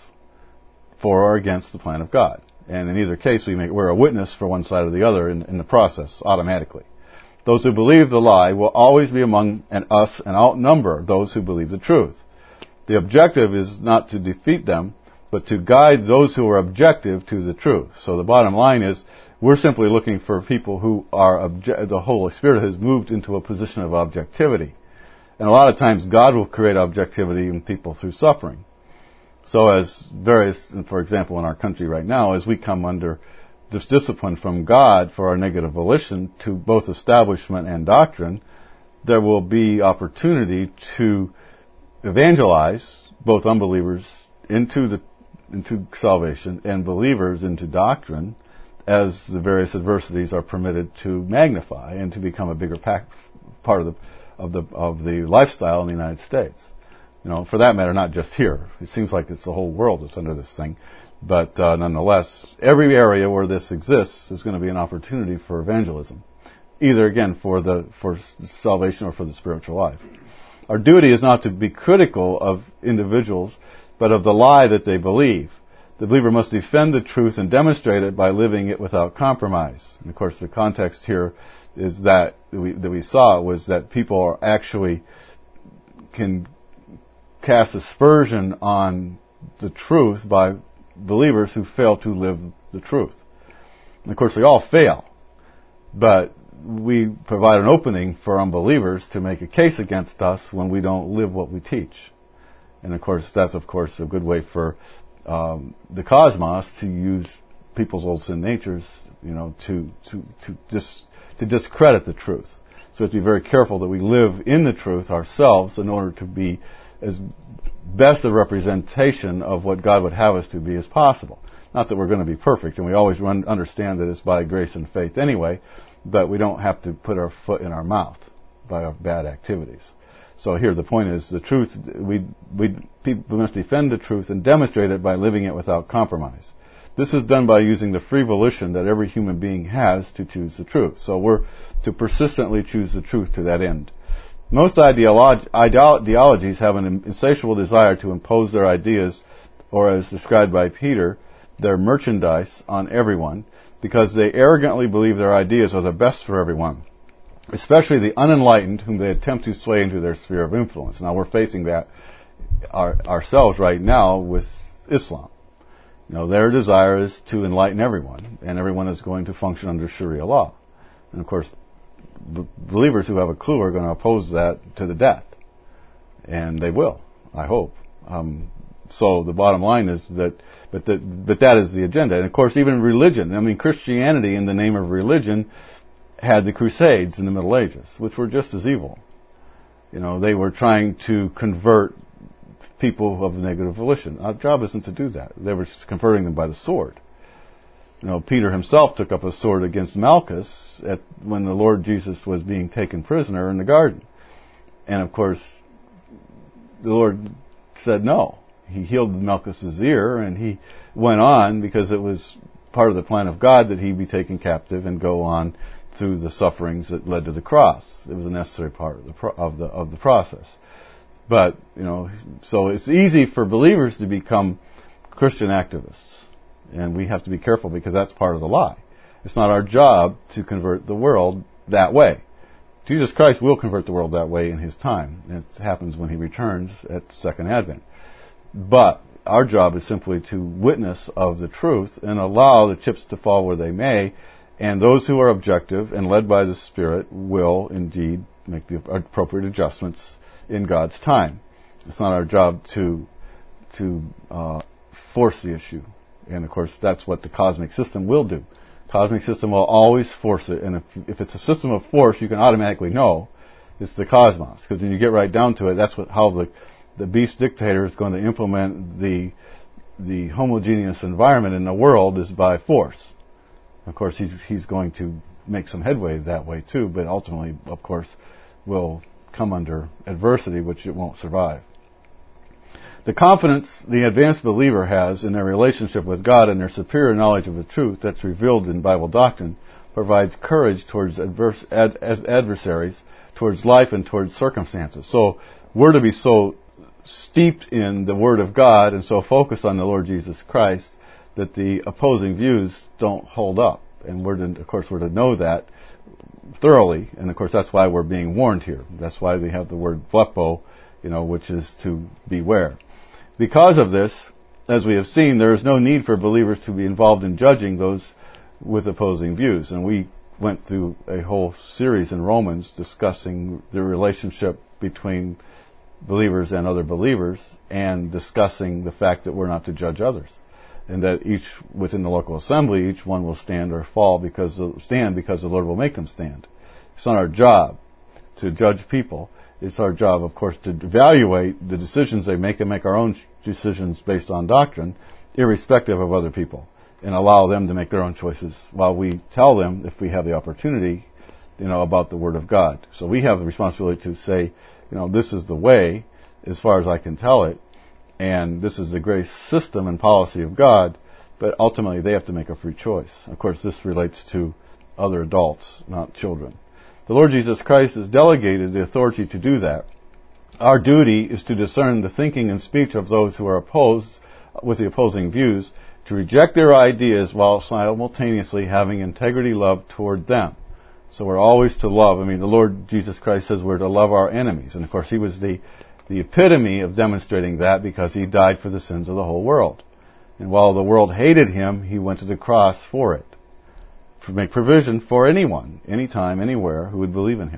for or against the plan of God. And in either case, we make, we're a witness for one side or the other in, in the process, automatically. Those who believe the lie will always be among and us and outnumber those who believe the truth. The objective is not to defeat them, but to guide those who are objective to the truth. So the bottom line is, we're simply looking for people who are, obje- the Holy Spirit has moved into a position of objectivity. And a lot of times God will create objectivity in people through suffering. So as various, for example, in our country right now, as we come under this discipline from God for our negative volition to both establishment and doctrine, there will be opportunity to evangelize both unbelievers into the into salvation and believers into doctrine as the various adversities are permitted to magnify and to become a bigger pack, part of the of the of the lifestyle in the United States. You know, for that matter, not just here. It seems like it's the whole world that's under this thing. But uh, nonetheless, every area where this exists is going to be an opportunity for evangelism, either again for the for salvation or for the spiritual life. Our duty is not to be critical of individuals, but of the lie that they believe. The believer must defend the truth and demonstrate it by living it without compromise. And of course, the context here is that we, that we saw was that people are actually can cast aspersion on the truth by believers who fail to live the truth. And of course, we all fail, but we provide an opening for unbelievers to make a case against us when we don't live what we teach. And of course, that's of course a good way for um, the cosmos to use people's old sin natures, you know, to to to dis, to discredit the truth. So we have to be very careful that we live in the truth ourselves in order to be as best a representation of what God would have us to be as possible. Not that we're going to be perfect, and we always run, understand that it's by grace and faith anyway, but we don't have to put our foot in our mouth by our bad activities. So here the point is, the truth, we, we, people must defend the truth and demonstrate it by living it without compromise. This is done by using the free volition that every human being has to choose the truth. So we're to persistently choose the truth to that end. Most ideolo- ideologies have an insatiable desire to impose their ideas, or as described by Peter, their merchandise on everyone, because they arrogantly believe their ideas are the best for everyone, especially the unenlightened whom they attempt to sway into their sphere of influence. Now we're facing that our, ourselves right now with Islam. You know, their desire is to enlighten everyone, and everyone is going to function under Sharia law. And of course, b- believers who have a clue are going to oppose that to the death. And they will, I hope. Um, so the bottom line is that, but that, but that is the agenda. And of course, even religion. I mean, Christianity, in the name of religion, had the Crusades in the Middle Ages, which were just as evil. You know, they were trying to convert people of negative volition. Our job isn't to do that. They were just converting them by the sword. You know, Peter himself took up a sword against Malchus at, when the Lord Jesus was being taken prisoner in the garden. And of course, the Lord said no. He healed Malchus's ear, and he went on because it was part of the plan of God that he be taken captive and go on through the sufferings that led to the cross. It was a necessary part of the pro- of the of the process. But, you know, so it's easy for believers to become Christian activists. And we have to be careful because that's part of the lie. It's not our job to convert the world that way. Jesus Christ will convert the world that way in his time. It happens when he returns at Second Advent. But our job is simply to witness of the truth and allow the chips to fall where they may, and those who are objective and led by the Spirit will indeed make the appropriate adjustments in God's time. It's not our job to to uh, force the issue. And of course, that's what the cosmic system will do. Cosmic system will always force it, and if, if it's a system of force, you can automatically know it's the cosmos. Because when you get right down to it, that's what how the the beast dictator is going to implement the the homogeneous environment in the world is by force. Of course, he's he's going to make some headway that way too, but ultimately, of course, will come under adversity, which it won't survive. The confidence the advanced believer has in their relationship with God and their superior knowledge of the truth that's revealed in Bible doctrine provides courage towards adverse, ad, ad, adversaries, towards life, and towards circumstances. So we're to be so steeped in the Word of God and so focused on the Lord Jesus Christ that the opposing views don't hold up. And we're to, of course, we're to know that thoroughly. And of course, that's why we're being warned here. That's why we have the word blepo, you know, which is to beware. Because of this, as we have seen, there is no need for believers to be involved in judging those with opposing views. And we went through a whole series in Romans discussing the relationship between believers and other believers and discussing the fact that we're not to judge others. And that each, within the local assembly, each one will stand or fall because, stand because the Lord will make them stand. It's not our job to judge people. It's our job, of course, to evaluate the decisions they make and make our own decisions based on doctrine, irrespective of other people, and allow them to make their own choices while we tell them, if we have the opportunity, you know, about the Word of God. So we have the responsibility to say, you know, this is the way, as far as I can tell it, and this is the grace system and policy of God, but ultimately they have to make a free choice. Of course, this relates to other adults, not children. The Lord Jesus Christ has delegated the authority to do that. Our duty is to discern the thinking and speech of those who are opposed with the opposing views, to reject their ideas while simultaneously having integrity love toward them. So we're always to love. I mean, the Lord Jesus Christ says we're to love our enemies. And of course, he was the, the epitome of demonstrating that because he died for the sins of the whole world. And while the world hated him, he went to the cross for it. To make provision for anyone, anytime, anywhere, who would believe in him.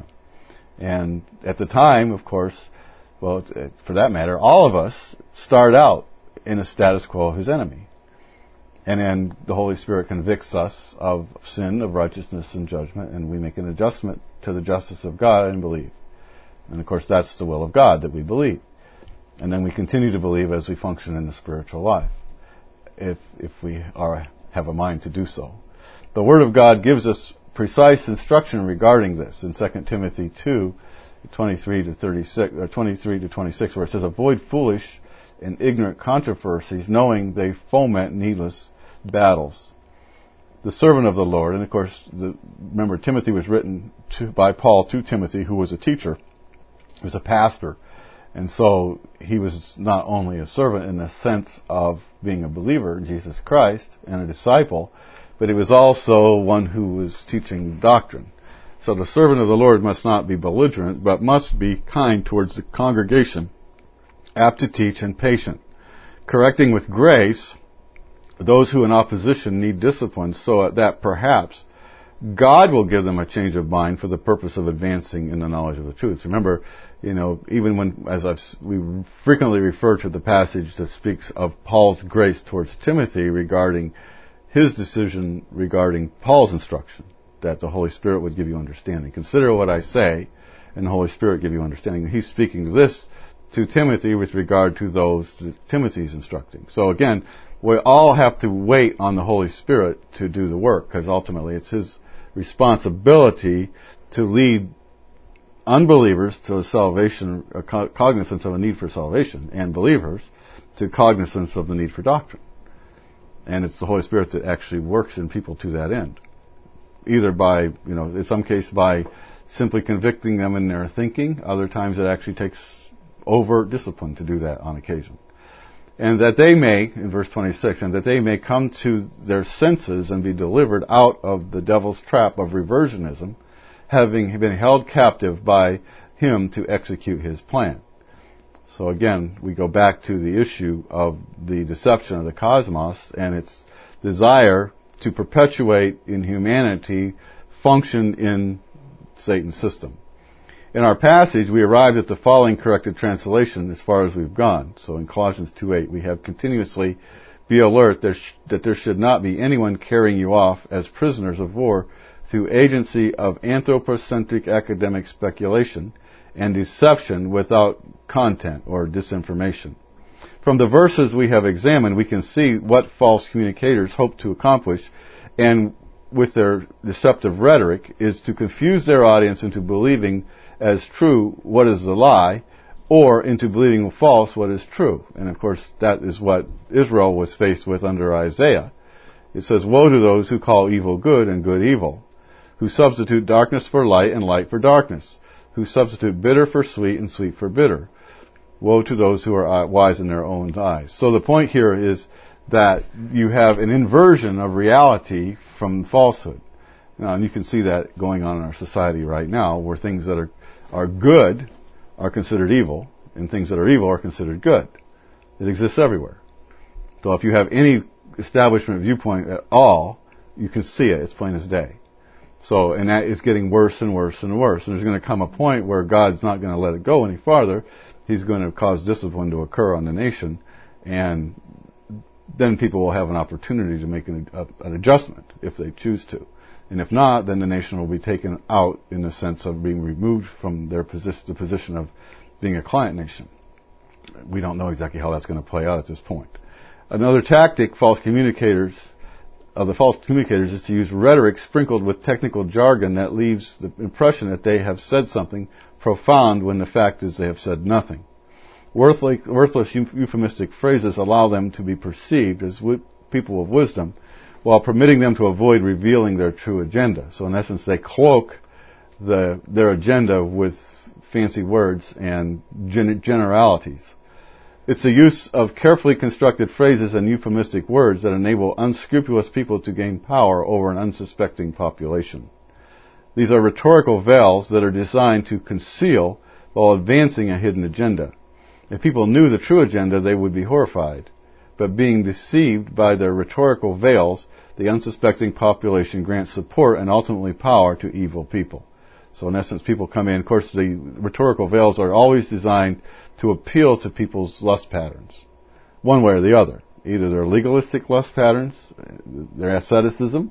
And at the time, of course, well, for that matter, all of us start out in a status quo of his enemy. And then the Holy Spirit convicts us of sin, of righteousness, and judgment, and we make an adjustment to the justice of God and believe. And of course, that's the will of God, that we believe. And then we continue to believe as we function in the spiritual life, if if we are have a mind to do so. The Word of God gives us precise instruction regarding this in Second Timothy two, twenty-three to thirty-six, or twenty-three to twenty-six, where it says, "Avoid foolish and ignorant controversies, knowing they foment needless battles." The servant of the Lord, and of course, the, remember Timothy was written to, by Paul to Timothy, who was a teacher, he was a pastor, and so he was not only a servant in the sense of being a believer in Jesus Christ and a disciple, but he was also one who was teaching doctrine. So the servant of the Lord must not be belligerent, but must be kind towards the congregation, apt to teach and patient, correcting with grace those who in opposition need discipline, so that perhaps God will give them a change of mind for the purpose of advancing in the knowledge of the truth. Remember, you know, even when, as I've, we frequently refer to the passage that speaks of Paul's grace towards Timothy regarding his decision regarding Paul's instruction, that the Holy Spirit would give you understanding. Consider what I say, and the Holy Spirit give you understanding. He's speaking this to Timothy with regard to those that Timothy's instructing. So again, we all have to wait on the Holy Spirit to do the work, because ultimately it's his responsibility to lead unbelievers to a salvation, a cognizance of a need for salvation, and believers to cognizance of the need for doctrine. And it's the Holy Spirit that actually works in people to that end. Either by, you know, in some case by simply convicting them in their thinking. Other times it actually takes overt discipline to do that on occasion. And that they may, in verse twenty-six, and that they may come to their senses and be delivered out of the devil's trap of reversionism, having been held captive by him to execute his plan. So again, we go back to the issue of the deception of the cosmos and its desire to perpetuate in humanity function in Satan's system. In our passage, we arrived at the following corrected translation as far as we've gone. So in Colossians two eight, we have continuously be alert there sh- that there should not be anyone carrying you off as prisoners of war through agency of anthropocentric academic speculation and deception without content or disinformation. From the verses we have examined, we can see what false communicators hope to accomplish, and with their deceptive rhetoric is to confuse their audience into believing as true what is the lie, or into believing false what is true. And of course, that is what Israel was faced with under Isaiah. It says, "Woe to those who call evil good and good evil, who substitute darkness for light and light for darkness, who substitute bitter for sweet and sweet for bitter. Woe to those who are wise in their own eyes." So the point here is that you have an inversion of reality from falsehood. Now, and you can see that going on in our society right now, where things that are, are good are considered evil, and things that are evil are considered good. It exists everywhere. So if you have any establishment viewpoint at all, you can see it. It's plain as day. So, and that is getting worse and worse and worse. And there's going to come a point where God's not going to let it go any farther. He's going to cause discipline to occur on the nation, and then people will have an opportunity to make an, a, an adjustment if they choose to. And if not, then the nation will be taken out in the sense of being removed from their position, the position of being a client nation. We don't know exactly how that's going to play out at this point. Another tactic false communicators of the false communicators is to use rhetoric sprinkled with technical jargon that leaves the impression that they have said something profound when the fact is they have said nothing. Worthless, worthless euphemistic phrases allow them to be perceived as wi- people of wisdom, while permitting them to avoid revealing their true agenda. So in essence, they cloak the, their agenda with fancy words and gen- generalities. It's the use of carefully constructed phrases and euphemistic words that enable unscrupulous people to gain power over an unsuspecting population. These are rhetorical veils that are designed to conceal while advancing a hidden agenda. If people knew the true agenda, they would be horrified. But being deceived by their rhetorical veils, the unsuspecting population grants support and ultimately power to evil people. So in essence, people come in. Of course, the rhetorical veils are always designed to appeal to people's lust patterns, one way or the other. Either they're legalistic lust patterns, their asceticism,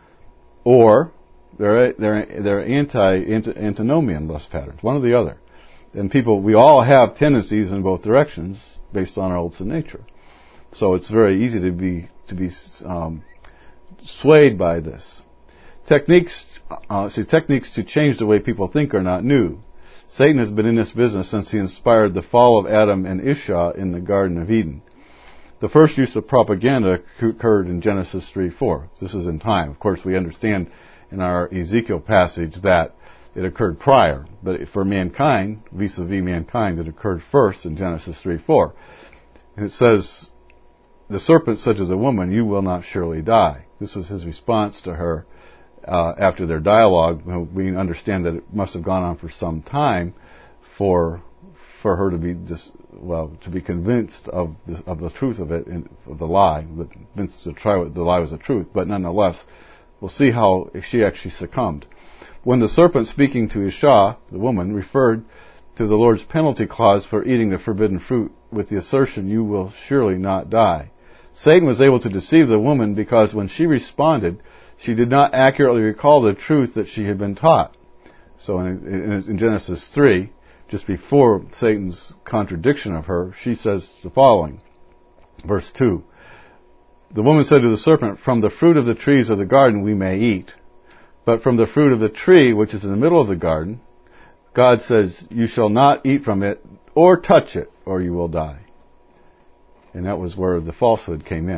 or they're they're they're anti antinomian lust patterns, one or the other. And people, we all have tendencies in both directions based on our old sin nature. So it's very easy to be to be um, swayed by this. Techniques, uh, see, techniques to change the way people think are not new. Satan has been in this business since he inspired the fall of Adam and Isha in the Garden of Eden. The first use of propaganda occurred in Genesis three four. This is in time. Of course, we understand in our Ezekiel passage that it occurred prior, but for mankind, vis-a-vis mankind, it occurred first in Genesis three four. And it says, "The serpent said to the woman, 'You will not surely die.'" This was his response to her uh, after their dialogue. We understand that it must have gone on for some time for for her to be just well to be convinced of the, of the truth of it, and of the lie, but convinced to try what the lie was the truth. But nonetheless, we'll see how she actually succumbed. When the serpent, speaking to Isha, the woman, referred to the Lord's penalty clause for eating the forbidden fruit with the assertion, "You will surely not die," Satan was able to deceive the woman because when she responded, she did not accurately recall the truth that she had been taught. So in, in, in Genesis three, just before Satan's contradiction of her, she says the following, verse two, "The woman said to the serpent, 'From the fruit of the trees of the garden we may eat, but from the fruit of the tree which is in the middle of the garden, God says, you shall not eat from it or touch it, or you will die.'" And that was where the falsehood came in.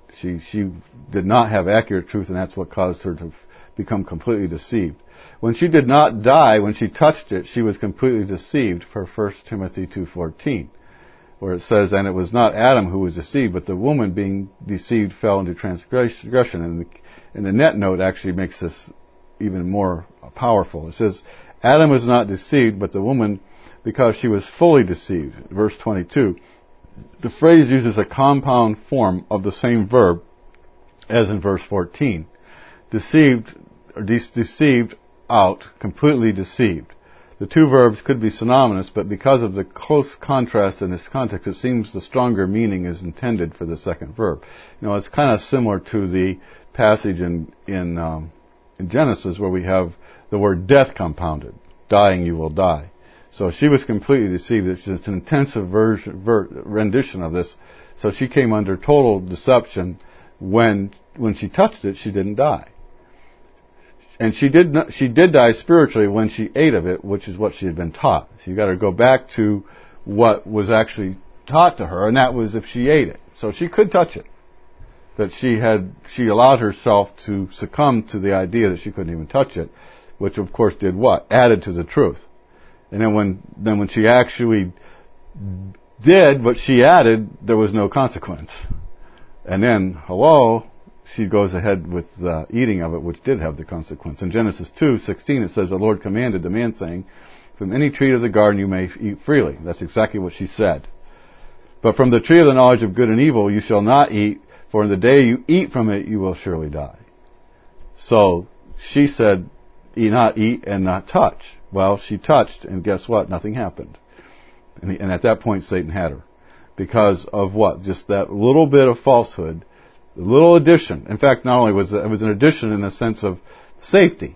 She she did not have accurate truth, and that's what caused her to become completely deceived. When she did not die, when she touched it, she was completely deceived, per First Timothy two fourteen, where it says, "And it was not Adam who was deceived, but the woman being deceived fell into transgression." And the, and the net note actually makes this even more powerful. It says, "Adam was not deceived, but the woman, because she was fully deceived." Verse twenty-two. The phrase uses a compound form of the same verb as in verse fourteen. Deceived, or de- deceived out, completely deceived. The two verbs could be synonymous, but because of the close contrast in this context, it seems the stronger meaning is intended for the second verb. You know, it's kind of similar to the passage in in, um, in Genesis where we have the word death compounded. Dying, you will die. So she was completely deceived. It's just an intensive version, ver, rendition of this. So she came under total deception. When when she touched it, she didn't die. And she did not, she did die spiritually when she ate of it, which is what she had been taught. So you got to go back to what was actually taught to her, and that was if she ate it. So she could touch it, but she had she allowed herself to succumb to the idea that she couldn't even touch it, which of course did what? Added to the truth. And then when then when she actually did what she added, there was no consequence. And then, hello, she goes ahead with the eating of it, which did have the consequence. In Genesis two sixteen, it says, "The Lord commanded the man, saying, From any tree of the garden you may eat freely." That's exactly what she said. "But from the tree of the knowledge of good and evil you shall not eat, for in the day you eat from it you will surely die." So she said, "Eat not eat and not touch." Well, she touched, and guess what? Nothing happened. And, and at that point, Satan had her. Because of what? Just that little bit of falsehood, a little addition. In fact, not only was it, it was an addition in the sense of safety,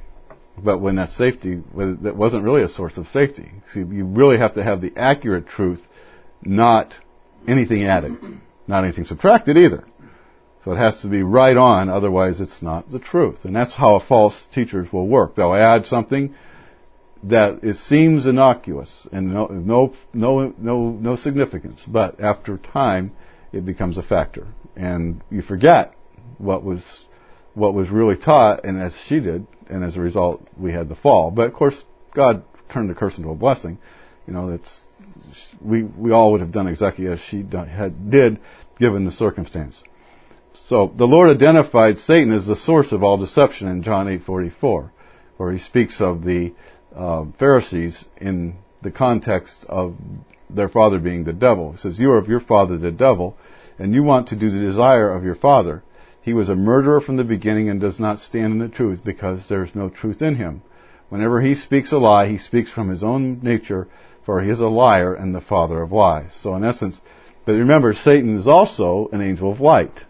but when that safety, that wasn't really a source of safety. See, you really have to have the accurate truth, not anything added, not anything subtracted either. So it has to be right on, otherwise it's not the truth. And that's how false teachers will work. They'll add something that it seems innocuous and no, no, no, no, no significance, but after time, it becomes a factor, and you forget what was, what was really taught, and as she did, and as a result, we had the fall. But of course, God turned the curse into a blessing. You know, it's we we all would have done exactly as she done, had did, given the circumstance. So the Lord identified Satan as the source of all deception in John eight forty-four, where he speaks of the Uh, Pharisees in the context of their father being the devil. He says, "You are of your father the devil, and you want to do the desire of your father. He was a murderer from the beginning and does not stand in the truth, because there is no truth in him. Whenever he speaks a lie, he speaks from his own nature, for he is a liar and the father of lies." So in essence, but remember, Satan is also an angel of light.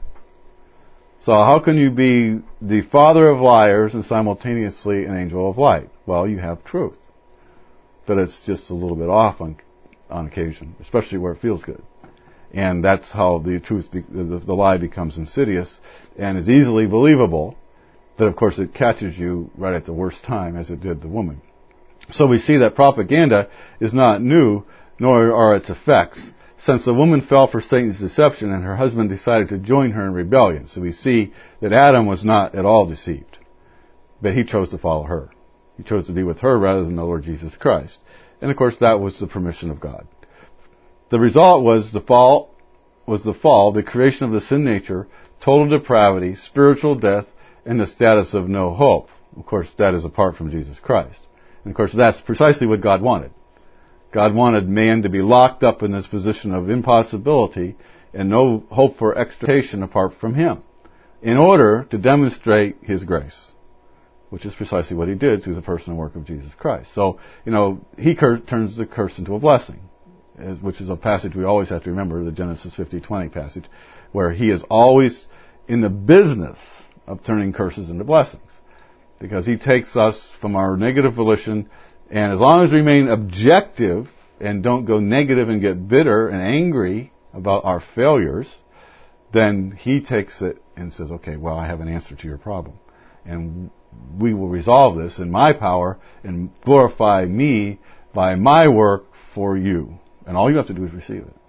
So how can you be the father of liars and simultaneously an angel of light? Well, you have truth. But it's just a little bit off on on occasion, especially where it feels good. And that's how the truth, be, the, the lie becomes insidious and is easily believable. But of course it catches you right at the worst time, as it did the woman. So we see that propaganda is not new, nor are its effects. Since the woman fell for Satan's deception and her husband decided to join her in rebellion. So we see that Adam was not at all deceived, but he chose to follow her. He chose to be with her rather than the Lord Jesus Christ. And of course that was the permission of God. The result was the fall, was the fall, the creation of the sin nature, total depravity, spiritual death, and the status of no hope. Of course that is apart from Jesus Christ. And of course that's precisely what God wanted. God wanted man to be locked up in this position of impossibility and no hope for extrication apart from him, in order to demonstrate his grace, which is precisely what he did through the person and work of Jesus Christ. So, you know, he cur- turns the curse into a blessing, which is a passage we always have to remember, the Genesis fifty twenty passage, where he is always in the business of turning curses into blessings, because he takes us from our negative volition. And as long as we remain objective and don't go negative and get bitter and angry about our failures, then he takes it and says, okay, well, I have an answer to your problem. And we will resolve this in my power and glorify me by my work for you. And all you have to do is receive it.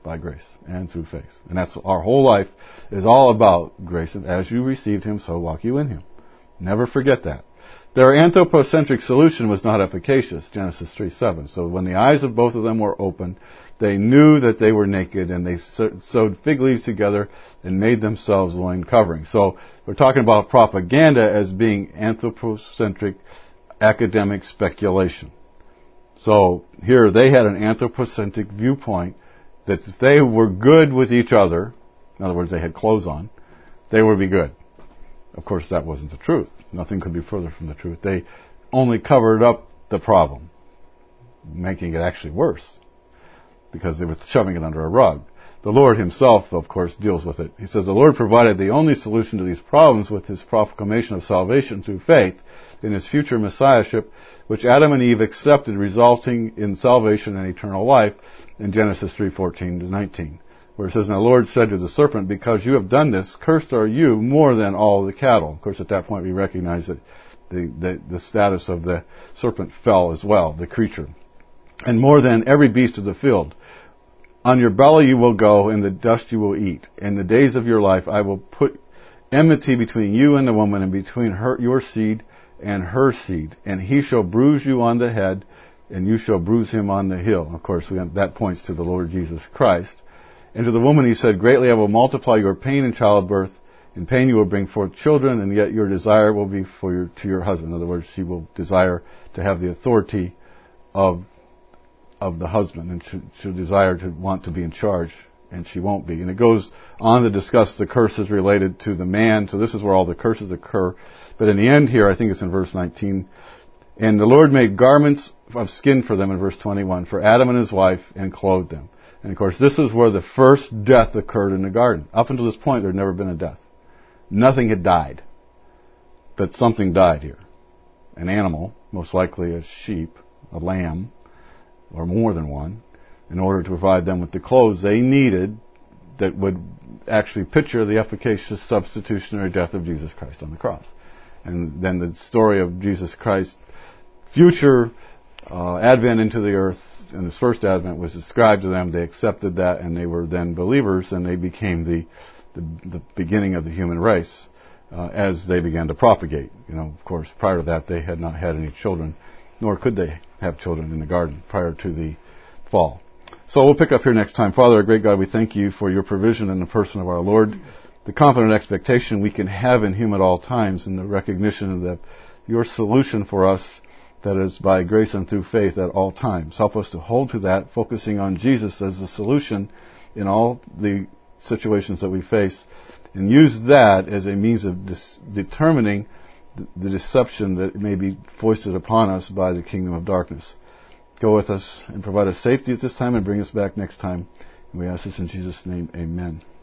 by grace and through faith. And that's our whole life is all about grace. And as you received him, so walk you in him. Never forget that. Their anthropocentric solution was not efficacious, Genesis three seven. So when the eyes of both of them were open, they knew that they were naked, and they sewed fig leaves together and made themselves loin covering. So we're talking about propaganda as being anthropocentric academic speculation. So here they had an anthropocentric viewpoint that if they were good with each other, in other words, they had clothes on, they would be good. Of course, that wasn't the truth. Nothing could be further from the truth. They only covered up the problem, making it actually worse, because they were shoving it under a rug. The Lord himself, of course, deals with it. He says, the Lord provided the only solution to these problems with his proclamation of salvation through faith in his future messiahship, which Adam and Eve accepted, resulting in salvation and eternal life in Genesis three fourteen to nineteen. Where it says, and the Lord said to the serpent, because you have done this, cursed are you more than all the cattle. Of course, at that point we recognize that the, the, the status of the serpent fell as well, the creature. And more than every beast of the field. On your belly you will go, and the dust you will eat. In the days of your life I will put enmity between you and the woman, and between her, your seed and her seed. And he shall bruise you on the head, and you shall bruise him on the heel. Of course, we, that points to the Lord Jesus Christ. And to the woman he said, greatly I will multiply your pain in childbirth. In pain you will bring forth children, and yet your desire will be for your, to your husband. In other words, she will desire to have the authority of of the husband, and she, she'll desire to want to be in charge, and she won't be. And it goes on to discuss the curses related to the man. So this is where all the curses occur. But in the end here, I think it's in verse nineteen, and the Lord made garments of skin for them in verse twenty-one, for Adam and his wife, and clothed them. And of course, this is where the first death occurred in the garden. Up until this point, there had never been a death. Nothing had died. But something died here. An animal, most likely a sheep, a lamb, or more than one, in order to provide them with the clothes they needed that would actually picture the efficacious substitutionary death of Jesus Christ on the cross. And then the story of Jesus Christ's future uh, advent into the earth, and his first advent was described to them. They accepted that, and they were then believers, and they became the the, the beginning of the human race uh, as they began to propagate. You know, of course, prior to that, they had not had any children, nor could they have children in the garden prior to the fall. So we'll pick up here next time. Father, our great God, we thank you for your provision in the person of our Lord, the confident expectation we can have in him at all times, and the recognition that your solution for us, that is by grace and through faith at all times. Help us to hold to that, focusing on Jesus as the solution in all the situations that we face, and use that as a means of dis- determining the, the deception that may be foisted upon us by the kingdom of darkness. Go with us and provide us safety at this time, and bring us back next time. And we ask this in Jesus' name, amen.